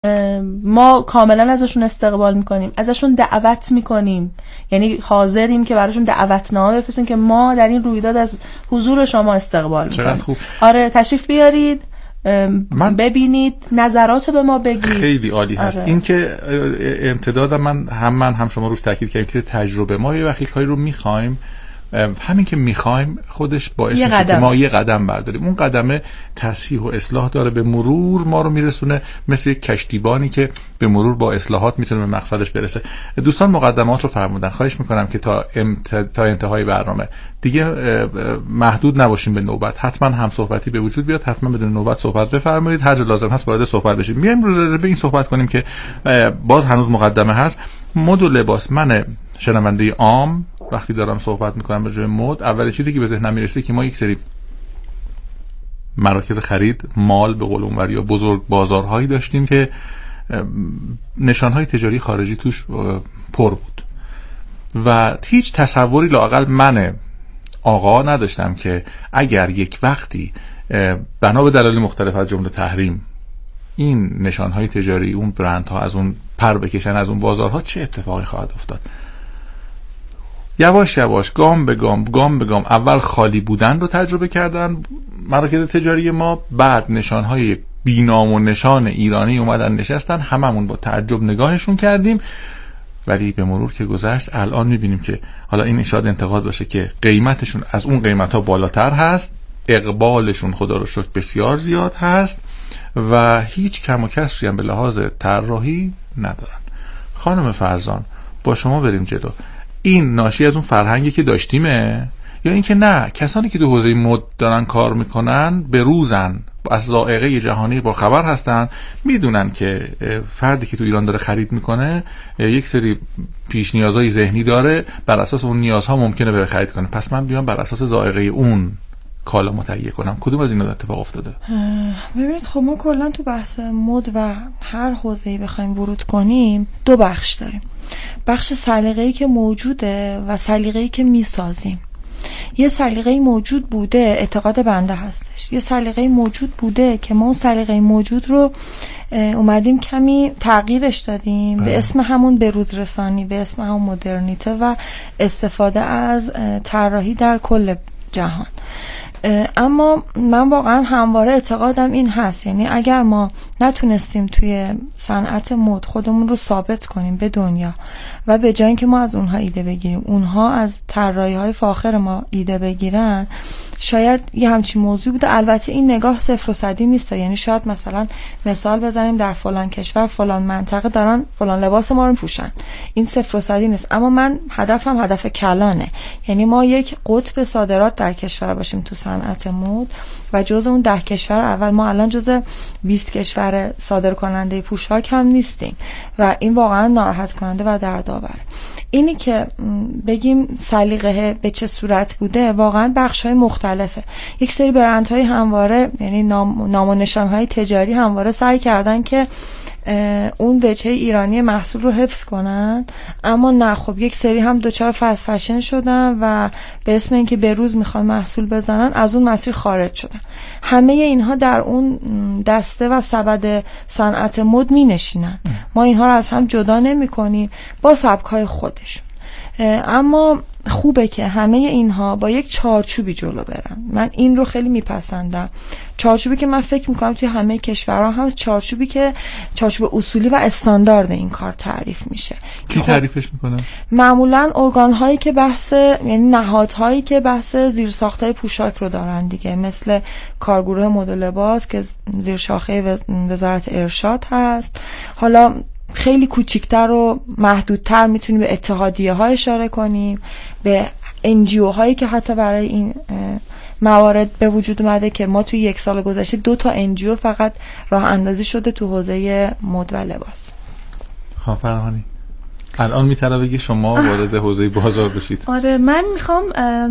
ما کاملا ازشون استقبال میکنیم، ازشون دعوت میکنیم، یعنی حاضریم که براشون دعوتنامه بفرستیم که ما در این رویداد از حضور شما استقبال میکنیم. خوب. آره تشریف بیارید، ببینید، نظراتو به ما بگید. خیلی عالی هست. این که امتدادم من هم شما روش تاکید کردیم که تجربه ما یه وقتی کاری رو میخوایم، همین که میخوایم خودش باعث میشه که ما یه قدم برداریم. اون قدم تصحیح و اصلاح داره، به مرور ما رو میرسونه، مثل یک کشتیبانی که به مرور با اصلاحات میتونه به مقصدش برسه. دوستان مقدمات رو فرمودن، خواهش میکنم که تا انتهای برنامه دیگه محدود نباشیم به نوبت، حتما هم صحبتی به وجود بیاد، حتما بدون نوبت صحبت بفرمایید، هر جا لازم هست وارد صحبت بشیم. میایم رو به این صحبت کنیم که باز هنوز مقدمه هست. مد و لباس، من شنونده عام وقتی دارم صحبت میکنم راجع به مد، اول چیزی که به ذهنم میرسه که ما یک سری مراکز خرید مال به قول اونوری یا بزرگ بازارهایی داشتیم که نشانهای تجاری خارجی توش پر بود و هیچ تصوری لااقل من آقا نداشتم که اگر یک وقتی بنا به دلایل مختلف از جمله تحریم این نشانهای تجاری اون برندها از اون پر بکشن از اون بازارها چه اتفاقی خواهد افتاد. یواش یواش گام به گام اول خالی بودن رو تجربه کردن مراکز تجاری ما، بعد نشانهای بی‌نام و نشان ایرانی اومدن نشستن، هممون با تعجب نگاهشون کردیم، ولی به مرور که گذشت الان میبینیم که حالا این شاید انتقاد باشه که قیمتشون از اون قیمت‌ها بالاتر هست، اقبالشون خدا رو شکر بسیار زیاد هست و هیچ کم و کسری هم به لحاظ طراحی ندارن. خانم فرزان با شما بریم جلو. این ناشی از اون فرهنگی که داشتیمه یا اینکه نه کسانی که تو حوزه مد دارن کار میکنن به روزن، از ذائقه جهانی با خبر هستن، میدونن که فردی که تو ایران داره خرید میکنه یک سری پیش نیازهای ذهنی داره، بر اساس اون نیازها ممکنه بره خرید کنه، پس من بیام بر اساس ذائقه اون کالا متهیئ کنم. کدوم از اینا اتفاق افتاده؟ ببینید خب ما کلا تو بحث مد و هر حوزه‌ای بخوایم ورود کنیم دو بخش داریم. بخش سلیقه‌ای که موجوده و سلیقه‌ای که میسازیم. یه سلیقه‌ای موجود بوده، اعتقاد بنده هستش، یه سلیقه‌ای موجود بوده که ما اون سلیقه موجود رو اومدیم کمی تغییرش دادیم به اسم همون بروز رسانی، به اسم همون مدرنیته و استفاده از طراحی در کل جهان. اما من واقعا همواره اعتقادم این هست، یعنی اگر ما نتونستیم توی صنعت مد خودمون رو ثابت کنیم به دنیا و به جای اینکه ما از اونها ایده بگیریم اونها از طراحی‌های فاخر ما ایده بگیرن، شاید یه همچین موضوع بوده. البته این نگاه صفر و صدی نیست، یعنی شاید مثلا مثال بزنیم در فلان کشور فلان منطقه دارن فلان لباس ما رو میپوشن، این صفر و صدی نیست، اما من هدفم هدف کلانه، یعنی ما یک قطب صادرات در کشور باشیم تو صنعت مد و جزء اون 10 کشور اول. ما الان جزء 20 کشور صادر کننده پوشاک هم نیستیم و این واقعا ناراحت کننده و دردآوره. اینی که بگیم سلیقه به چه صورت بوده، واقعا بخش‌های مختلفه. یک سری برندهای همواره، یعنی نام و نشانهای تجاری همواره سعی کردن که اون وجهه ایرانی محصول رو حفظ کنن، اما نه، خب یک سری هم دوچار فست فشن شدن و به اسم اینکه به روز میخوان محصول بزنن از اون مسیر خارج شدن. همه اینها در اون دسته و سبد صنعت مد می نشینن. ما اینها رو از هم جدا نمی کنیم با سبک‌های خودشون، اما خوبه که همه اینها با یک چارچوبی جلو برن. من این رو خیلی میپسندم، چارچوبی که من فکر میکنم توی همه کشورها هم چارچوبی که چارچوب اصولی و استاندارد این کار تعریف میشه. کی تعریفش میکنه؟ معمولا ارگان‌هایی که بحث، یعنی نهادهایی که بحث زیرساخت‌های پوشاک رو دارن دیگه، مثل کارگروه مد و لباس که زیر شاخه وزارت ارشاد هست. حالا خیلی کوچیکتر و محدودتر میتونیم به اتحادیه ها اشاره کنیم، به NGO هایی که حتی برای این موارد به وجود اومده که ما توی 1 سال گذشته 2 تا NGO فقط راه اندازی شده تو حوزه مد و لباس. خانم فرهانی الان میتونه بگی شما وارد حوزه بازار بشید. آره، من میخوام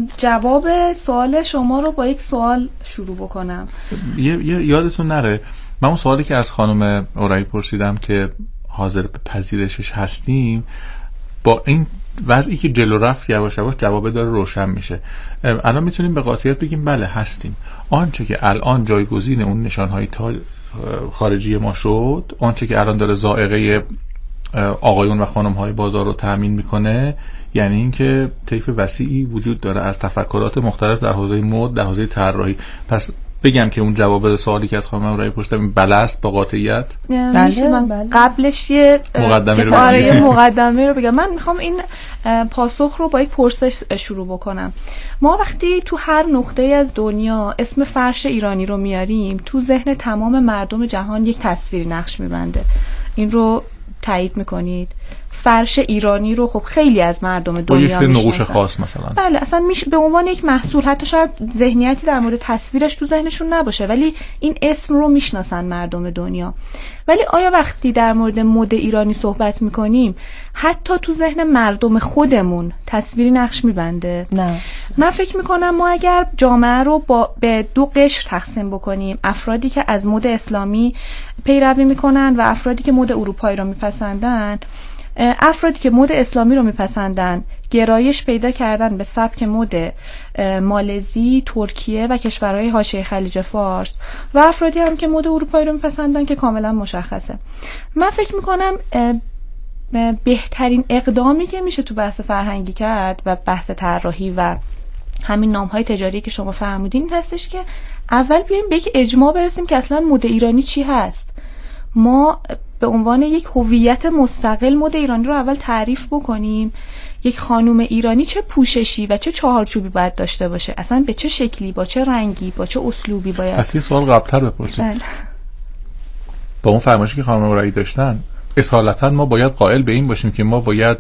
جواب سوال شما رو با یک سوال شروع بکنم. یادتون نره من اون سوالی که از خانم اورایی پرسیدم که حاضر به پذیرشش هستیم، با این وضعی که جلو رفت یواش یواش جواب داره روشن میشه. الان میتونیم به قاطعیت بگیم بله هستیم. آنچه که الان جایگزین اون نشانهای خارجی ما شد، آنچه که الان داره ذائقه آقایون و خانم‌های بازار رو تأمین میکنه، یعنی اینکه طیف وسیعی وجود داره از تفکرات مختلف در حوزه مد، در حوزه طراحی. پس بگم که اون جواب سوالی که از خانم امرایی پرسیدم بله است با قاطعیت؟ بله. قبلش یه مقدمه رو بگم. من میخوام این پاسخ رو با یک پرسش شروع بکنم. ما وقتی تو هر نقطه از دنیا اسم فرش ایرانی رو میاریم، تو ذهن تمام مردم جهان یک تصویر نقش میبنده. این رو تایید میکنید؟ فرش ایرانی رو خب خیلی از مردم دنیا میشناسن، با یک نقوش خاص مثلا. بله، اصلا به عنوان یک محصول، حتی شاید ذهنیتی در مورد تصویرش تو ذهنشون نباشه، ولی این اسم رو میشناسن مردم دنیا. ولی آیا وقتی در مورد مد ایرانی صحبت میکنیم حتی تو ذهن مردم خودمون تصویری نقش میبنده؟ نه. من فکر میکنم ما اگر جامعه رو به دو قشر تقسیم بکنیم، افرادی که از مد اسلامی پیروی میکنن و افرادی که مد اروپایی رو میپسندن، افرادی که مد اسلامی رو میپسندن گرایش پیدا کردن به سبک مد مالزی، ترکیه و کشورهای حاشیه خلیج فارس، و افرادی هم که مد اروپایی رو میپسندن که کاملا مشخصه. من فکر میکنم بهترین اقدامی که میشه تو بحث فرهنگی کرد و بحث طراحی و همین نام‌های تجاری که شما فرمودین این هستش که اول بیایم به یک اجماع برسیم که اصلا مد ایرانی چی هست. ما به عنوان یک هویت مستقل مد ایرانی رو اول تعریف بکنیم. یک خانم ایرانی چه پوششی و چه چهارچوبی باید داشته باشه، اصلا به چه شکلی، با چه رنگی، با چه اسلوبی باید. پس یه سوال قبل‌تر بپرسید. با اون فرمایشی که خانم رایی داشتن، اصالتا ما باید قائل به این باشیم که ما باید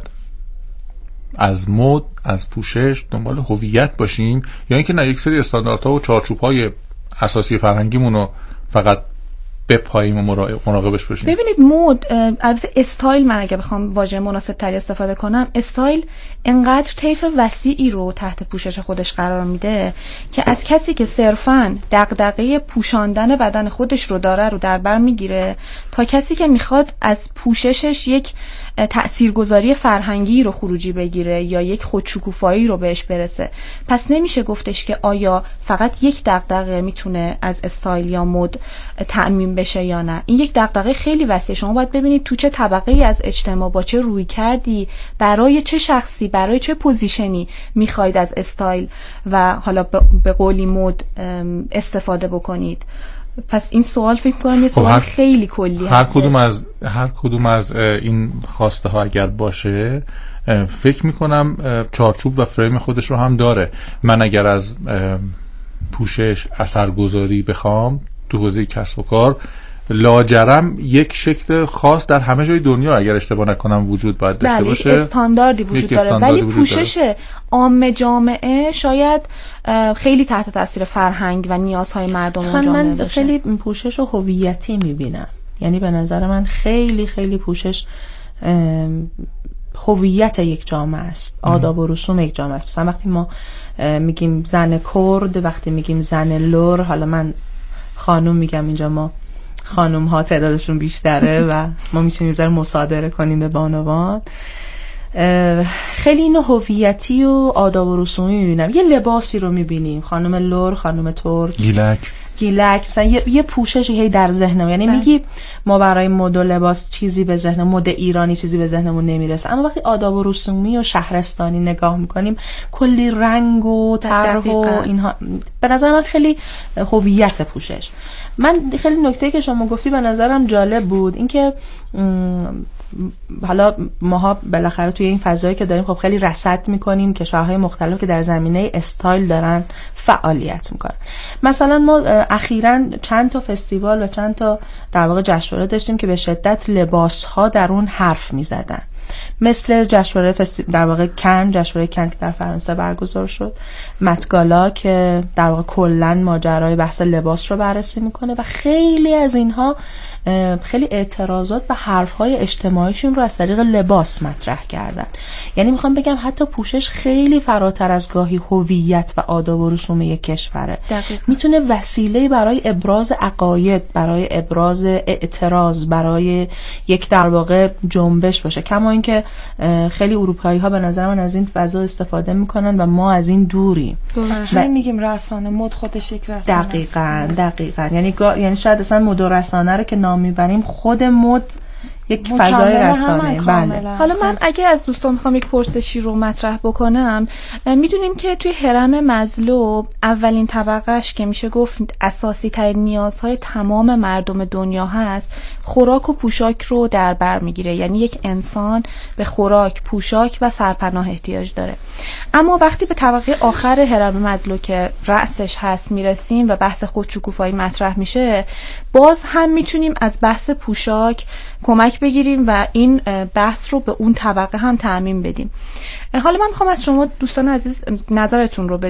از مد، از پوشش دنبال هویت باشیم، یا اینکه نه یک سری استانداردها و چارچوب‌های اساسی فرهنگیمون رو فقط بپاییم و مراقبش باشیم؟ ببینید مد، البته استایل، من اگه بخوام واژه مناسب تری استفاده کنم، استایل انقدر طیف وسیعی رو تحت پوشش خودش قرار میده که از کسی که صرفاً دغدغه پوشاندن بدن خودش رو داره رو در بر میگیره تا کسی که میخواد از پوششش یک تأثیرگذاری فرهنگی رو خروجی بگیره یا یک خودشکوفایی رو بهش برسه. پس نمیشه گفتش که آیا فقط یک دغدغه میتونه از استایل یا مد تأمین بشه یا نه. این یک دغدغه خیلی وسیعه. شما باید ببینید تو چه طبقه ای از اجتماع، با چه روی کردی، برای چه شخصی، برای چه پوزیشنی میخواید از استایل و حالا به قولی مد استفاده بکنید. پس این سوال فکر کنم یه سوال خیلی کلی هست. هر کدوم از این خواسته ها اگر باشه، فکر میکنم چارچوب و فریم خودش رو هم داره. من اگر از پوشش اثرگذاری بخوام تو حوزه کسب و کار، لاجرم یک شکل خاص در همه جای دنیا اگر اشتباه نکنم وجود باید داشته باشه. استانداردی وجود داره، ولی پوشش عام جامعه شاید خیلی تحت تاثیر فرهنگ و نیازهای مردم اون جامعه من باشه. خیلی پوشش و هویتی میبینم. یعنی به نظر من خیلی خیلی پوشش هویت یک جامعه است، آداب و رسوم یک جامعه است. مثلا وقتی ما میگیم زن کرد، وقتی میگیم زن لور، حالا من خانوم میگم، اینجا ما خانوم ها تعدادشون بیشتره و ما میتونیم ذره مصادره کنیم به بانوان. خیلی اینو هویتی و آداب و رسومی میبینم. یه لباسی رو میبینیم، خانم لور، خانم ترک، گیلک مثلا یه پوششی هی در ذهنم. یعنی میگی ما برای مد و لباس چیزی به ذهن، مد ایرانی چیزی به ذهنمون نمیرسه، اما وقتی آداب و رسومی و شهرستانی نگاه میکنیم، کلی رنگ و طرح و اینها، به نظر من خیلی هویت پوشش. من خیلی نکته که شما گفتی به نظرم جالب بود، اینکه حالا ماها بالاخره توی این فضایی که داریم خب خیلی رصد میکنیم کشورهای مختلف که در زمینه استایل دارن فعالیت میکنن. مثلا ما اخیراً چند تا فستیوال و چند تا در واقع جشنواره داشتیم که به شدت لباسها در اون حرف میزدن، مثل جشنواره در واقع کن، جشنواره کن که در فرانسه برگزار شد، متگالا که در واقع کلاً ماجرای بحث لباس رو بررسی میکنه و خیلی از اینها خیلی اعتراضات و حرفهای اجتماعیشون رو از طریق لباس مطرح کردن. یعنی میخوام بگم حتی پوشش خیلی فراتر از گاهی هویت و آداب و رسوم یک کشوره. میتونه وسیله برای ابراز عقاید، برای ابراز اعتراض، برای یک در واقع جنبش باشه. کما اینکه خیلی اروپایی ها به نظر من از این فضا استفاده میکنن و ما از این دوریم. و میگیم رسانه مد خودش یک رسانه. دقیقاً. یعنی شاید اصلا مد و رسانه رو که نام میبریم، خود مد یک فضای رسانه. بله. حالا من اگه از دوستان میخوام یک پرسشی رو مطرح بکنم، میدونیم که توی هرم مزلو اولین طبقهش که میشه گفت اساسی ترین نیازهای تمام مردم دنیا هست، خوراک و پوشاک رو در بر میگیره. یعنی یک انسان به خوراک، پوشاک و سرپناه احتیاج داره. اما وقتی به طبقه آخر هرم مزلو که رأسش هست میرسیم و بحث خودشکوفایی مطرح میشه، باز هم میتونیم از بحث پوشاک کمک بگیریم و این بحث رو به اون طبقه هم تعمیم بدیم. حالا من میخوام از شما دوستان عزیز نظرتون رو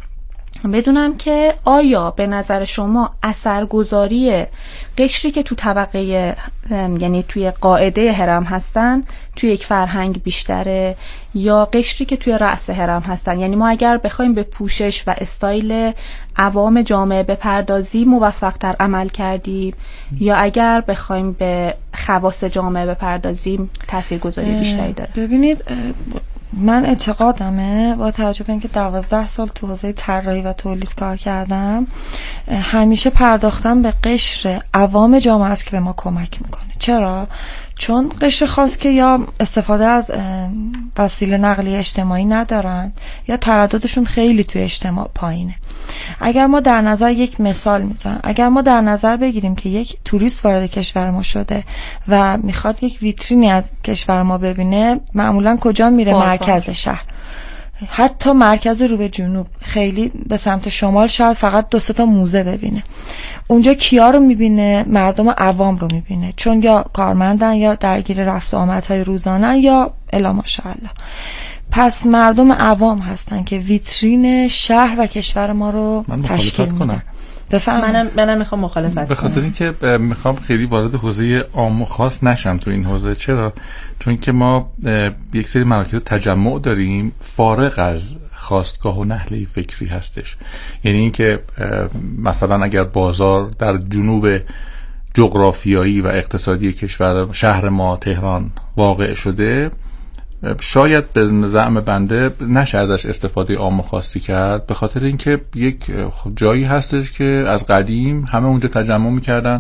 بدونم که آیا به نظر شما اثرگذاری قشری که تو طبقه یعنی توی قاعده هرم هستن توی یک فرهنگ بیشتره یا قشری که توی رأس هرم هستن؟ یعنی ما اگر بخوایم به پوشش و استایل عوام جامعه بپردازیم موفق‌تر عمل کردیم یا اگر بخوایم به خواص جامعه بپردازیم تاثیرگذاری بیشتری داره؟ ببینید، من اعتقادمه با توجه به اینکه 12 سال تو حوزه طراحی و تولید کار کردم، همیشه پرداختم به قشر عوام جامعه است که به ما کمک میکنه. چرا؟ چون قشر خاص که یا استفاده از وسیله نقلیه اجتماعی ندارن یا ترددشون خیلی توی اجتماع پایینه. اگر ما در نظر یک مثال میزنم، اگر ما در نظر بگیریم که یک توریست وارد کشور ما شده و میخواد یک ویترینی از کشور ما ببینه، معمولا کجا میره؟ مرکز شهر. حتی مرکز رو به جنوب، خیلی به سمت شمال شاید فقط 2-3 تا موزه ببینه. اونجا کیا رو میبینه؟ مردم عوام رو میبینه، چون یا کارمندن یا درگیر رفت و آمدهای روزانه یا الا ماشاءالله. پس مردم عوام هستن که ویترین شهر و کشور ما رو تشکیل میدن. منم میخوام مخالفت کنم، به خاطر اینکه میخوام خیلی وارد حوزه عام و خاص نشم تو این حوزه. چرا؟ چون که ما یک سری مراکز تجمع داریم فارغ از خواستگاه و نحله فکری هستش. یعنی اینکه مثلا اگر بازار در جنوب جغرافیایی و اقتصادی کشور شهر ما تهران واقع شده، شاید به زعم بنده نشه ازش استفاده عام و خاصی کرد، به خاطر اینکه یک جایی هستش که از قدیم همه اونجا تجمع میکردن.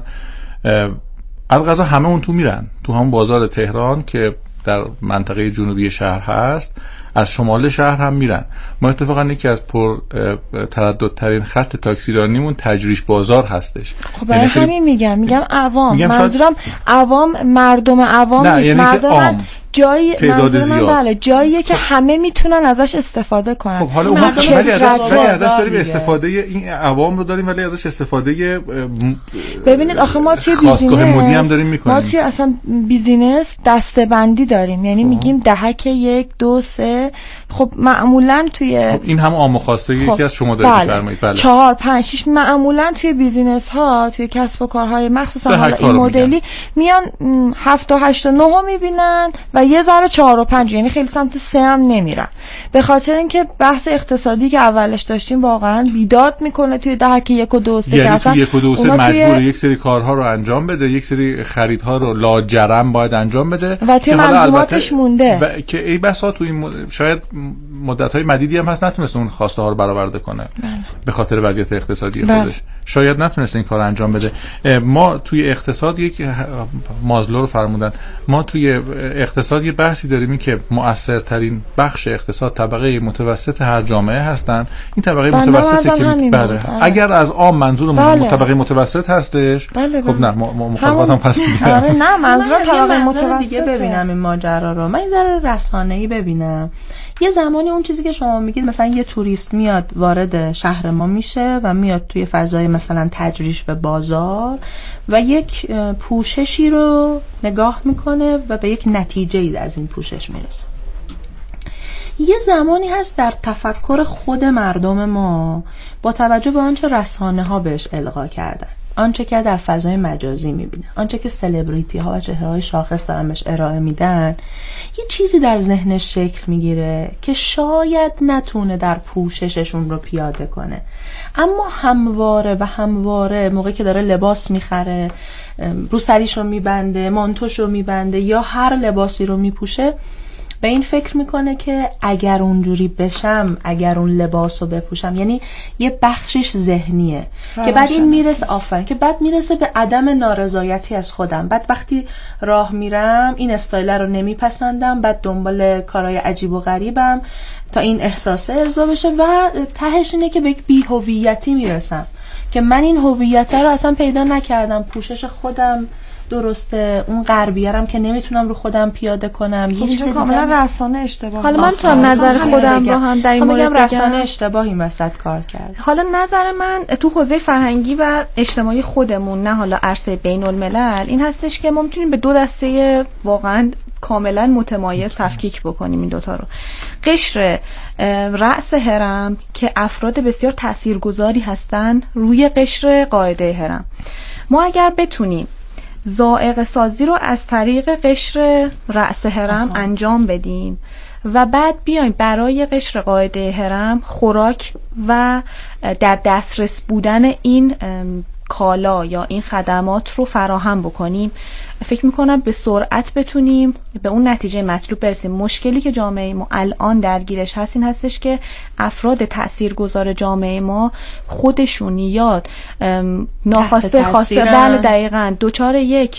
از قضا همه اون تو میرن تو همون بازار تهران که در منطقه جنوبی شهر هست، از شمال شهر هم میرن. ما اتفاقا یکی از پر ترددترین خط تاکسیرانیمون تجریش بازار هستش. خب برای همین میگم عوام، منظورم عوام، مردم عوام نیست، یعنی مردم جایی، منظور من جاییه که همه میتونن ازش استفاده کنن. خب حالا اون ولی ازش داریم استفاده این عوام رو داریم، ولی ازش استفاده ببینید آخه ما توی بیزینس، ما توی اصلا بیزینس دسته‌بندی داریم. یعنی میگیم دهک 1 2 3. خب معمولا توی این هم عام و خاصه یکی از شما دارید فرمایید. بله 4 5 6 معمولا توی بیزینس ها، توی کسب و کارهای مخصوصا حالا این مدلی میان 7 تا 8 تا 9 میبینن و یه ذره 4 و 5، یعنی خیلی سمت 3 هم نمیرن. به خاطر اینکه بحث اقتصادی که اولش داشتیم واقعا بیداد میکنه توی دهک 1 و 2 3. یعنی توی 1 و 2 3 مجبور یک سری کارها رو انجام بده، یک سری خریدها رو لاجرم باید انجام بده و توی منظوماتش مونده که ای بسا توی شاید مدت‌های مدیدی هم هست نتونست اون خواسته ها رو برآورده کنه. به خاطر وضعیت اقتصادی خودش شاید نتونست این کار انجام بده. ما توی اقتصاد یک مازلو رو فرمودن، ما توی اقتصاد یه بحثی داریم این که مؤثرترین بخش اقتصاد طبقه متوسط هر جامعه هستن. این طبقه متوسطه که اگر از عام منظورمون طبقه متوسط هستش، خب نه مخالفتم پس میگم. نه منظورم طبقه متوسط دیگه. ببینم این ماجرا رو من یه ذره رسانه‌ای ببینم. یه زمانی اون چیزی که شما میگید، مثلا یه توریست میاد وارد شهر ما میشه و میاد توی فضای مثلا تجریش به بازار و یک پوششی رو نگاه میکنه و به یک نتیجه‌ای از این پوشش میرسه. یه زمانی هست در تفکر خود مردم ما با توجه به آنچه رسانه ها بهش القا کردن آنچه که در فضای مجازی میبینه، آنچه که سلبریتی ها و چهره‌های شاخص دارن بهش ارائه میدن، یه چیزی در ذهنش شکل میگیره که شاید نتونه در پوشششون رو پیاده کنه، اما همواره موقعی که داره لباس میخره، رو سریش رو میبنده، مانتوش رو میبنده یا هر لباسی رو میپوشه، به این فکر میکنه که اگر اونجوری بشم، اگر اون لباس رو بپوشم، یعنی یه بخشش ذهنیه که بعد این میرسه که بعد میرسه به عدم نارضایتی از خودم. بعد وقتی راه میرم این استایل رو نمیپسندم، بعد دنبال کارهای عجیب و غریبم تا این احساسه ارضا بشه و تهش اینه که به یک بی‌هویتی میرسم که من این هویت رو اصلا پیدا نکردم، پوشش خودم درسته، اون غربیه‌ام که نمیتونم رو خودم پیاده کنم. یه چیز کاملا رسانه اشتباه. حالا من میتونم نظر خودم رو هم در این مورد بگم. رسانه اشتباهی وسط کار کرد. حالا نظر من تو حوزه فرهنگی و اجتماعی خودمون، نه حالا عرصه بین‌الملل، این هستش که ما میتونیم به دو دسته واقعا کاملا متمایز تفکیک بکنیم این دوتا رو. قشر رأس هرم که افراد بسیار تاثیرگذاری هستن روی قشر قاعده هرم. ما اگر بتونیم ذائقه سازی رو از طریق قشر رأس هرم انجام بدیم و بعد بیایم برای قشر قاعده هرم خوراک و در دسترس بودن این کالا یا این خدمات رو فراهم بکنیم، فکر میکنم به سرعت بتونیم به اون نتیجه مطلوب برسیم. مشکلی که جامعه ما الان درگیرش هست این هستش که افراد تاثیرگذار جامعه ما خودشون یا ناخواسته خواسته دقیقاً دوچار یک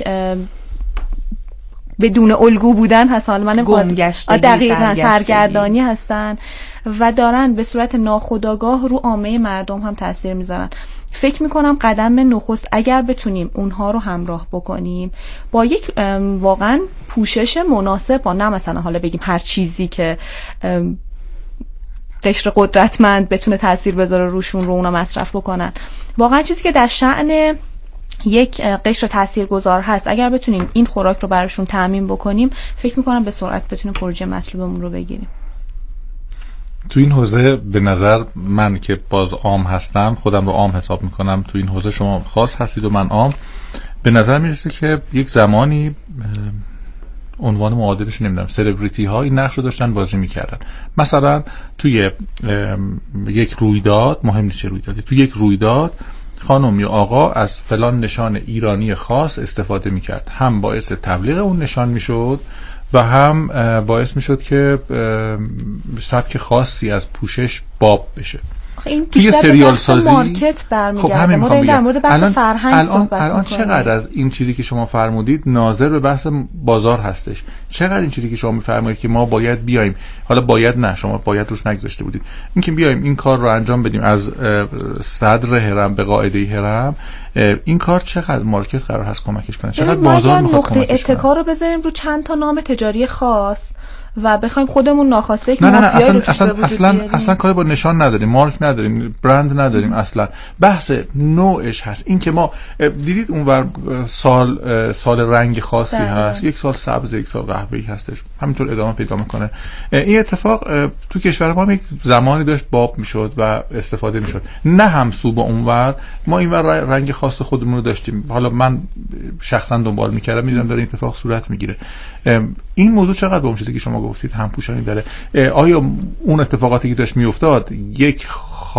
بدون الگو بودن هست، حالا من دقیقاً سرگردانی هستن و دارن به صورت ناخودآگاه رو عامه مردم هم تاثیر میذارن. فکر میکنم قدم نخست اگر بتونیم اونها رو همراه بکنیم با یک واقعا پوشش مناسب، با نه مثلا حالا بگیم هر چیزی که قشر قدرتمند بتونه تاثیر بذاره روشون رو اونا مصرف بکنن، واقعا چیزی که در شأن یک قشر تاثیرگذار هست، اگر بتونیم این خوراک رو براشون تامین بکنیم، فکر میکنم به سرعت بتونیم پروژه مطلوبمون رو بگیریم. تو این حوزه به نظر من که باز عام هستم، خودم رو عام حساب میکنم، تو این حوزه شما خاص هستید و من عام، به نظر میرسه که یک زمانی عنوان معادلش نمیدونم، سلبریتی ها این نقش رو داشتن بازی میکردن. مثلا توی یک رویداد، مهم نیست چه رویدادی، توی یک رویداد خانم یا آقا از فلان نشان ایرانی خاص استفاده میکرد، هم باعث تبلیغ اون نشان میشد و هم باعث میشد که سبک خاصی از پوشش باب بشه. این توی سریال سازی مارکت برمیگرده. ما داریم در مورد بحث فرهنگ صحبت می‌کنیم. الان چقدر از این چیزی که شما فرمودید ناظر به بحث بازار هستش، چقدر این چیزی که شما می‌فرمایید که ما باید بیایم، حالا باید نه، شما باید روش نگذاشته بودید، اینکه بیایم این کار رو انجام بدیم از صدر هرم به قاعده هرم، این کار چقدر مارکت قرار هست کمکش کنه، چقدر بازار می‌خواد کمکش کنه. نقطه اتکا رو بذاریم رو چند تا نام تجاری خاص و بخوایم خودمون ناخواسته یک مافیا رو اصلا کاری با نشان نداریم، مارک نداریم، برند نداریم، اصلا بحث نوعش هست. این که ما دیدید اونور سال رنگ خاصی هست، یک سال سبز، یک سال قهوه‌ای هستش، همینطور ادامه پیدا میکنه. این اتفاق تو کشور ما یک زمانی داشت باب میشد و استفاده میشد، نه همسو با اونور. ما اینور رنگ خاص خودمون رو داشتیم، حالا من شخصا دنبال میکردم، میدونم داره این اتفاق صورت میگیره. این موضوع چقدر با اون چیزی که شما گفتید همپوشانی داره؟ آیا اون اتفاقاتی که داشت میافتاد یک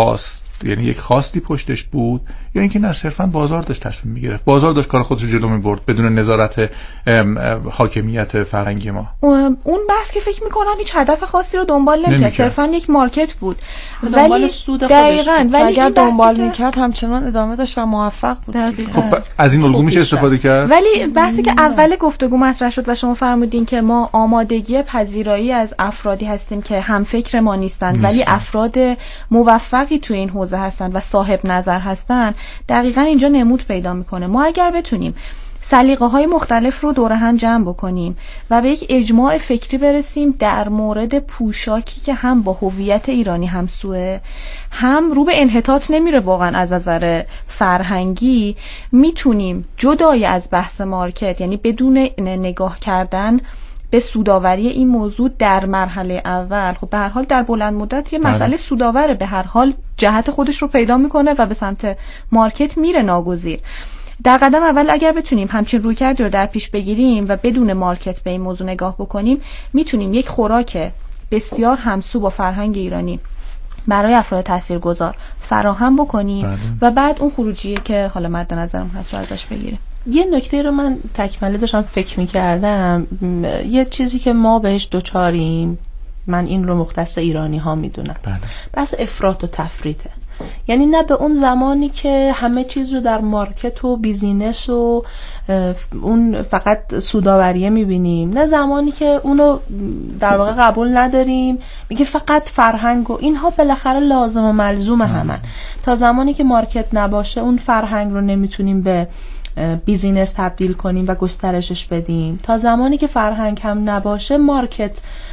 خاستی پشتش بود یا اینکه نه صرفا بازار داشت تصمیم میگرفت، بازار داشت کار خودش رو جلو میبرد بدون نظارت حاکمیت فرهنگی ما؟ اون بحث که فکر میکنم هیچ هدف خاصی رو دنبال نمیکرد، صرفا یک مارکت بود، ولی سود خودش بود. ولی اگر دنبال میکرد همچنان ادامه داشت و موفق بود. خب از این الگو میشه استفاده کرد. ولی بحثی که اول گفتگو مطرح شد و شما فرمودین که ما آمادگی پذیرایی از افرادی هستیم که هم فکر ما نیستن ولی افراد موفقی تو این حوزه هستن و صاحب نظر هستن، دقیقاً اینجا نمود پیدا میکنه. ما اگر بتونیم سلیقه‌های مختلف رو دور هم جمع بکنیم و به یک اجماع فکری برسیم در مورد پوشاکی که هم با هویت ایرانی همسوه، هم رو به انحطاط نمیره واقعا از نظر فرهنگی، میتونیم جدای از بحث مارکت، یعنی بدون نگاه کردن به سودآوری این موضوع در مرحله اول، خب به هر حال در بلند مدت یه مسئله سودآوره، به هر حال جهت خودش رو پیدا میکنه و به سمت مارکت میره ناگزیر. در قدم اول اگر بتونیم همچین رویکردی رو در پیش بگیریم و بدون مارکت به این موضوع نگاه بکنیم، میتونیم یک خوراک بسیار همسو با فرهنگ ایرانی برای افراد تاثیرگذار فراهم بکنیم و بعد اون خروجی که حالا مد نظرم هست رو ازش بگیریم. یه نکته رو من تکمله داشتم فکر می‌کردم، یه چیزی که ما بهش دوچاریم، من این رو مختص ایرانی ها میدونم، بس افراط و تفریطه. یعنی نه به اون زمانی که همه چیز رو در مارکت و بیزینس و اون فقط سوداوریه میبینیم، نه زمانی که اونو در واقع قبول نداریم، میگه فقط فرهنگ و اینها بالاخره لازم و ملزوم همن. تا زمانی که مارکت نباشه اون فرهنگ رو نمیتونیم به بیزینس تبدیل کنیم و گسترشش بدیم. تا زمانی که فرهنگ هم نباشه مارکت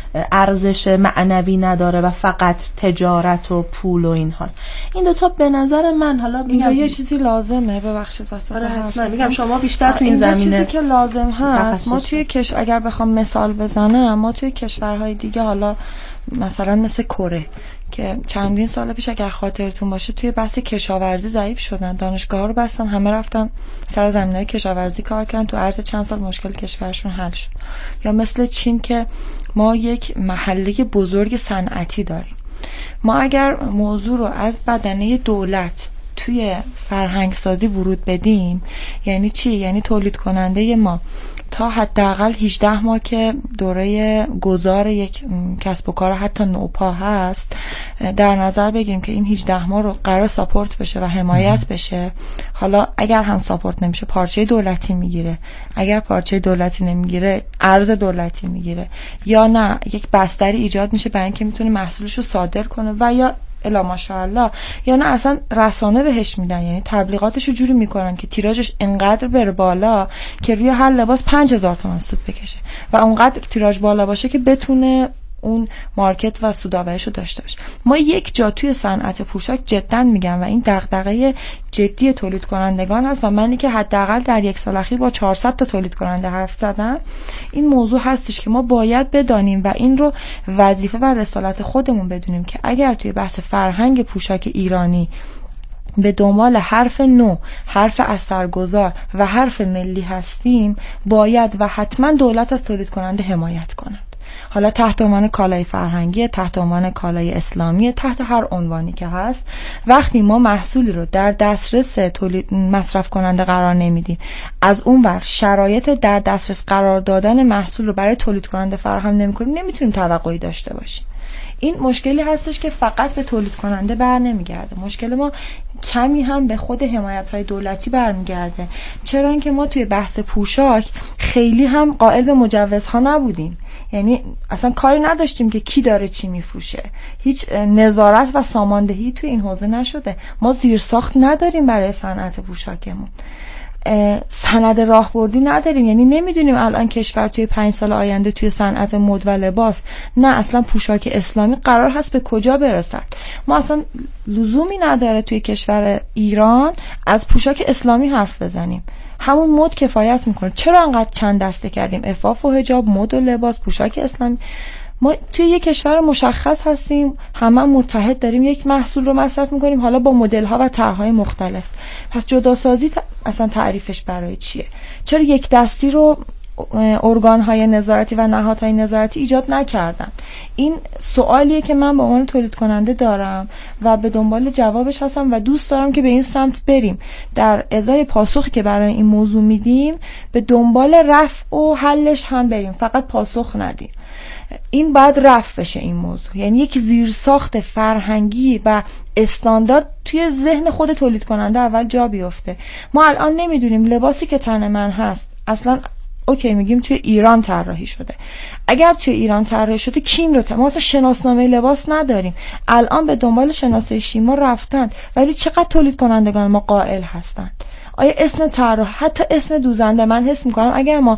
ارزش معنوی نداره و فقط تجارت و پول و این هاست. این دوتا به نظر من، حالا اینجا یه چیزی لازمه، ببخشید واسه حتما میگم شما بیشتر تو این زمینه چیزی که لازم هست، ما توی اگر بخوام مثال بزنم، ما توی کشورهای دیگه، حالا مثلا مثل کره که چندین سال پیش اگر خاطرتون باشه توی بحث کشاورزی ضعیف شدن، دانشگاه‌ها رو بستن، همه رفتن سر زمینه‌های کشاورزی کار کردن، تو عرض چند سال مشکل کشورشون حل شد. یا مثل چین که ما یک محله بزرگ صنعتی داریم. ما اگر موضوع رو از بدنه دولت توی فرهنگ سازی ورود بدیم، یعنی چی؟ یعنی تولید کننده ما تا حداقل 18 ماه که دوره گذار یک کسب و کار حتی نوپا هست در نظر بگیریم که این 18 ماه رو قرار ساپورت بشه و حمایت بشه. حالا اگر هم ساپورت نمیشه پارچه دولتی میگیره، اگر پارچه دولتی نمیگیره ارز دولتی میگیره، یا نه یک بستری ایجاد میشه برای اینکه میتونه محصولش رو صادر کنه، و یا الا ماشاءالله، یا نه اصلا رسانه بهش میدن، یعنی تبلیغاتش رو جوری میکنن که تیراژش انقدر بره بالا که روی هر لباس 5000 تومان سود بکشه و اونقدر تیراژ بالا باشه که بتونه اون مارکت و سودآوریش رو داشته باشه. ما یک جا توی صنعت پوشاک جدا میگم و این دغدغه جدی تولید کنندگان هست و منی که حداقل در یک سال اخیر با 400 تا تولید کننده حرف زدم، این موضوع هستش که ما باید بدانیم و این رو وظیفه و رسالت خودمون بدونیم که اگر توی بحث فرهنگ پوشاک ایرانی به دنبال حرف نو، حرف اثرگذار و حرف ملی هستیم، باید و حتما دولت از تولید کننده حمایت کند. حالا تحت عنوان کالای فرهنگی، تحت عنوان کالای اسلامی، تحت هر عنوانی که هست، وقتی ما محصولی رو در دسترس تولید مصرف کننده قرار نمیدیم، از اون ور شرایط در دسترس قرار دادن محصول رو برای تولید کننده فراهم نمی‌کنیم، نمیتونیم توقعی داشته باشیم. این مشکلی هستش که فقط به تولید کننده بر نمیگرده. مشکل ما کمی هم به خود حمایت‌های دولتی برمیگرده. چرا اینکه ما توی بحث پوشاک خیلی هم قائل به مجوزها نبودیم. یعنی اصلا کاری نداشتیم که کی داره چی میفروشه. هیچ نظارت و ساماندهی توی این حوزه نشده. ما زیرساخت نداریم برای صنعت پوشاکمون. سند راهبردی نداریم، یعنی نمیدونیم الان کشور توی 5 سال آینده توی صنعت مد و لباس، نه اصلا پوشاک اسلامی قرار هست به کجا برسد. ما اصلا لزومی نداره توی کشور ایران از پوشاک اسلامی حرف بزنیم، همون مد کفایت میکنه. چرا انقدر چند دسته کردیم؟ عفاف و حجاب، مد و لباس، پوشاک اسلامی. ما توی یک کشور مشخص هستیم، همه متحد داریم یک محصول رو مصرف میکنیم، حالا با مدل ها و طرح‌های مختلف. پس جداسازی اصلا تعریفش برای چیه؟ چرا یک دستی رو ارگان‌های نظارتی و نهادهای نظارتی ایجاد نکردن؟ این سوالیه که من به عنوان تولید کننده دارم و به دنبال جوابش هستم و دوست دارم که به این سمت بریم. در ازای پاسخی که برای این موضوع میدیم به دنبال رفع و حلش هم بریم، فقط پاسخ ندیم. این باید رفع بشه این موضوع، یعنی یک زیرساخت فرهنگی و استاندارد توی ذهن خود تولید کننده اول جا بیفته. ما الان نمیدونیم لباسی که تن من هست اصلا اوکی میگیم توی ایران طراحی شده. اگر توی ایران طراحی شده کیم رو ما اصلا شناسنامه لباس نداریم. الان به دنبال شناسه شیما رفتن ولی چقدر تولید کنندگان ما قائل هستند؟ آیا اسم طراح، حتی اسم دوزنده، من حس میکنم اگر ما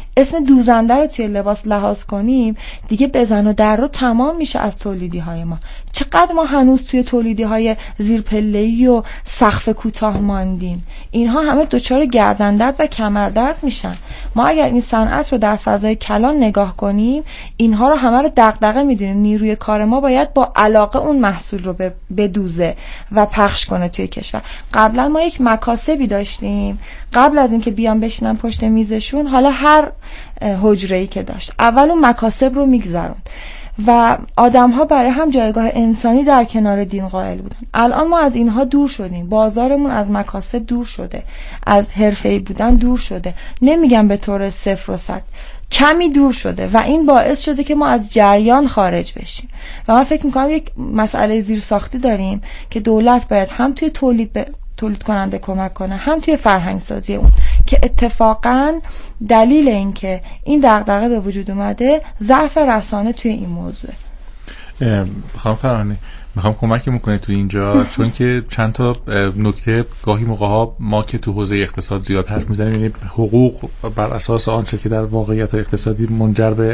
اسم دوزنده رو توی لباس لحاظ کنیم دیگه بزن و در رو تمام میشه از تولیدی های ما. چقدر ما هنوز توی تولیدی های زیرپله‌ای و سقف کوتاه ماندیم. اینها همه دچار گردن درد و کمر درد میشن. ما اگر این صنعت رو در فضای کلان نگاه کنیم اینها رو همه رو دغدغه میدونیم. نیروی کار ما باید با علاقه اون محصول رو بدوزه و پخش کنه توی کشور. قبلا ما یک مکاسبی داشتیم قبل از اینکه بیان بشینن پشت میزشون، حالا هر حجره‌ای که داشت اول اون مکاسب رو میگذروند و آدم‌ها برای هم جایگاه انسانی در کنار دین قائل بودن. الان ما از اینها دور شدیم، بازارمون از مکاسب دور شده، از حرفه‌ای بودن دور شده، نمیگم به طور 0 و 100، کمی دور شده و این باعث شده که ما از جریان خارج بشیم. و من فکر میکنم یک مسئله زیرساختی داریم که دولت باید هم توی تولید کننده کمک کنه، هم توی فرهنگ سازی اون، که اتفاقاً دلیل این که این دغدغه به وجود اومده ضعف رسانه توی این موضوع. خانم فرهانی میخوام کمک میکنه تو اینجا چون که چند تا نکته گاهی موقع‌ها ما که تو حوزه اقتصاد زیاد حرف میزنیم، یعنی حقوق بر اساس آنچه که در واقعیت اقتصادی منجر به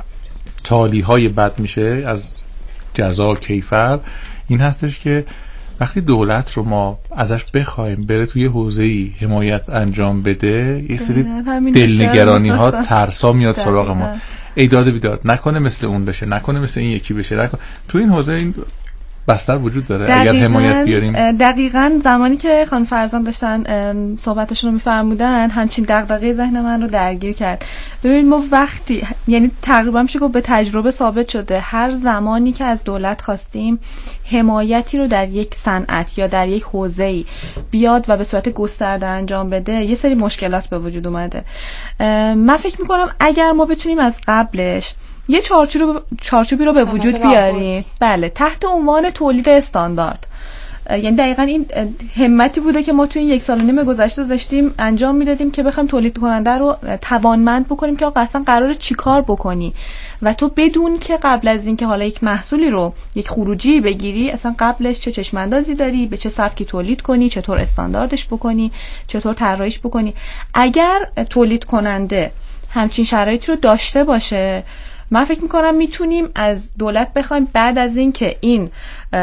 تالیهای بد میشه از جزا کیفر، این هستش که وقتی دولت رو ما ازش بخوایم بره توی حوزه‌ای حمایت انجام بده، یه سری دلنگرانی ها ترسا میاد سراغ ما. ایداد بیداد نکنه مثل اون بشه، نکنه مثل این یکی بشه، تو این حوزه این بستر وجود داره اگر حمایت بیاریم. دقیقاً زمانی که خانم فرزان داشتن صحبتشون رو میفرمودن همچین دغدغه ذهن من رو درگیر کرد. ببینید ما وقتی، یعنی تقریبا میشه گفت به تجربه ثابت شده، هر زمانی که از دولت خواستیم حمایتی رو در یک صنعت یا در یک حوزه‌ای بیاد و به صورت گسترده انجام بده، یه سری مشکلات به وجود اومده. من فکر میکنم اگر ما بتونیم از قبلش یه چارچوبی رو به وجود بیاریم، بله، تحت عنوان تولید استاندارد، یعنی دقیقاً این همتی بوده که ما توی این 1.5 سال گذشته داشتیم انجام میدادیم که بخوایم تولید کننده رو توانمند بکنیم که آقا اصلا قراره چیکار بکنی و تو بدون که قبل از این که حالا یک محصولی رو یک خروجی بگیری اصلا قبلش چه چشماندازی داری، به چه سبکی تولید کنی، چطور استانداردش بکنی، چطور طراحیش بکنی. اگر تولید کننده همچین شرایطی رو داشته باشه، من فکر میکنم میتونیم از دولت بخوایم بعد از این که این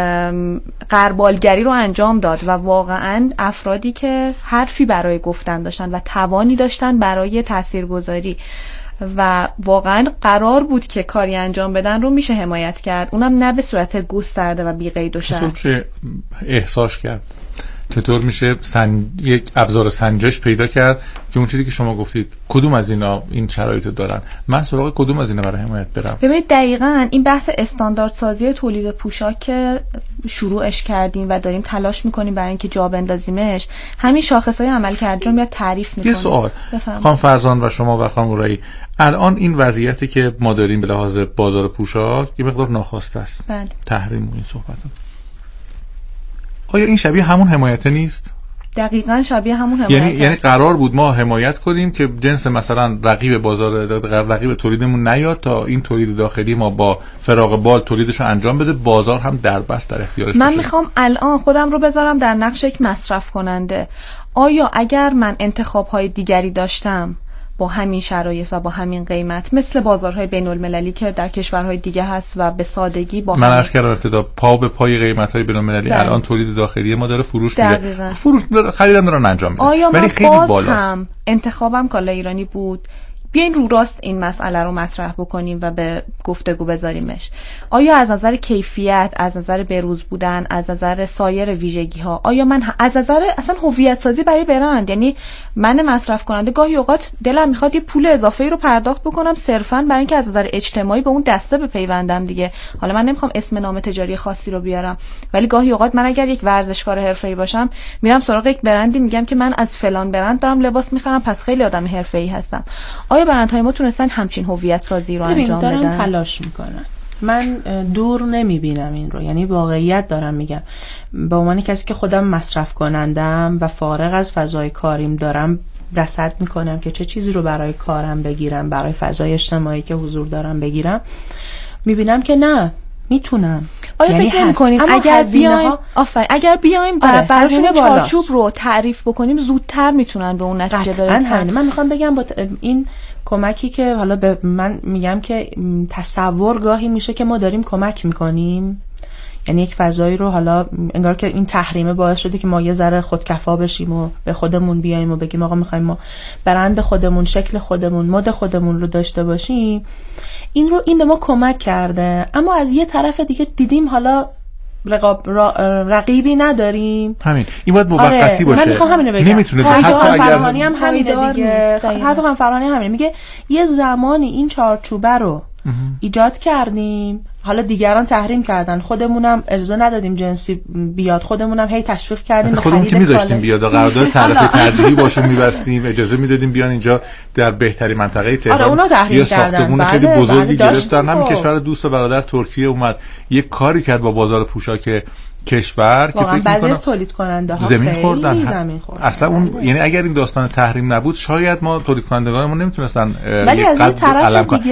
غربالگری رو انجام داد و واقعا افرادی که حرفی برای گفتن داشتن و توانی داشتن برای تاثیرگذاری و واقعا قرار بود که کاری انجام بدن رو میشه حمایت کرد، اونم نه به صورت گسترده و بی قید و شرط. چطور احساس کرد؟ چطور میشه یک ابزار سنجش پیدا کرد که اون چیزی که شما گفتید کدوم از اینا این شرایط دارن، من سراغ کدوم از اینا برای حمایت برم؟ ببینید دقیقاً این بحث استانداردسازی تولید پوشاک که شروعش کردیم و داریم تلاش میکنیم برای اینکه جا بندازیمش، همین شاخصهای عملکرد رو میاد تعریف میکنه. یه سوال خانم فرزان و شما و خانم رایی، الان این وضعیتی که ما داریم به لحاظ بازار پوشاک یه مقدار ناخواسته است. بله. تحریم و این صحبت‌ها، آیا این شبیه همون حمایت نیست؟ دقیقاً شبیه همون حمایت. یعنی قرار بود ما حمایت کنیم که جنس مثلا رقیب بازار، رقیب تولیدمون نیاد تا این تولید داخلی ما با فراغ بال تولیدش رو انجام بده، بازار هم دربست در اختیارش باشه. من میخوام الان خودم رو بذارم در نقش یک مصرف کننده. آیا اگر من انتخاب‌های دیگری داشتم با همین شرایط و با همین قیمت مثل بازارهای بین المللی که در کشورهای دیگه هست و به سادگی با من عرض کردم ابتدا پا به پای قیمت‌های بین المللی الان تولید داخلی ما داره فروش میده، فروش خریدم دارن انجام میدن، آیا ولی خیلی باز بالاست. هم انتخابم کالا ایرانی بود، بیاین رو راست این مسئله رو مطرح بکنیم و به گفتگو بذاریمش. آیا از نظر کیفیت، از نظر بروز بودن، از نظر سایر ویژگی ها، آیا من از نظر اصلا هویت سازی برای برند، یعنی من مصرف کننده گاهی اوقات دلم میخواد یه پول اضافه‌ای رو پرداخت بکنم صرفاً برای اینکه از نظر اجتماعی به اون دسته بپیوندم دیگه. حالا من نمیخوام اسم نام تجاری خاصی رو بیارم، ولی گاهی اوقات من اگر یک ورزشکار حرفه‌ای باشم میرم سراغ یک برندی میگم که من از فلان برند دارم لباس میخرم، پس خیلی آدم حرفه‌ای هستم. آیا برندهای ما تونستن همچین هویت سازی رو انجام بدن؟ دارن تلاش میکنن. من دور نمیبینم این رو، یعنی واقعیت دارم میگم. به عنوان کسی که خودم مصرف کنندم و فارغ از فضای کاریم دارم رصد میکنم که چه چیزی رو برای کارم بگیرم، برای فضای اجتماعی که حضور دارم بگیرم، میبینم که نه میتونم. آیا فکر نمی‌کنید اگر بیایم و براشون چارچوب رو تعریف بکنیم زودتر میتونن به اون نتیجه برسن؟ من میخوام بگم با این کمکی که حالا به من میگم که تصور گاهی میشه که ما داریم کمک میکنیم، یعنی یک فضایی رو حالا انگار که این تحریمه باعث شده که ما یه ذره خودکفا بشیم و به خودمون بیایم و بگیم آقا میخوایم ما برند خودمون، شکل خودمون، مد خودمون رو داشته باشیم. این به ما کمک کرده، اما از یه طرف دیگه دیدیم حالا رقیبی نداریم. همین این باید موقتی باشه. من میخوام همینو بگم. نمیتونه حتی فرهانی هم همینه دیگه. حتی فرهانی هم همینه، میگه یه زمانی این چارچوبه رو ایجاد کردیم، حالا دیگران تحریم کردن، خودمونم اجازه ندادیم جنسی بیاد، خودمونم هی تشویق کردیم، خودمون که میذاشتیم بیاد، قرارداد تعرفه ترجیحی باشون می‌بستیم، اجازه میدادیم بیان اینجا در بهترین منطقه تهران. یه ساختمون خیلی بزرگی گرفتن. همین کشور دوست و برادر ترکیه اومد یه کاری کرد با بازار پوشاک کشور که فکر بعضی از تولید کننده ها زمین خوردن. اصلا اون خیلی. یعنی اگر این داستان تحریم نبود شاید ما تولید کنندگانمون نمیتونستن ولی از این طرف دیگه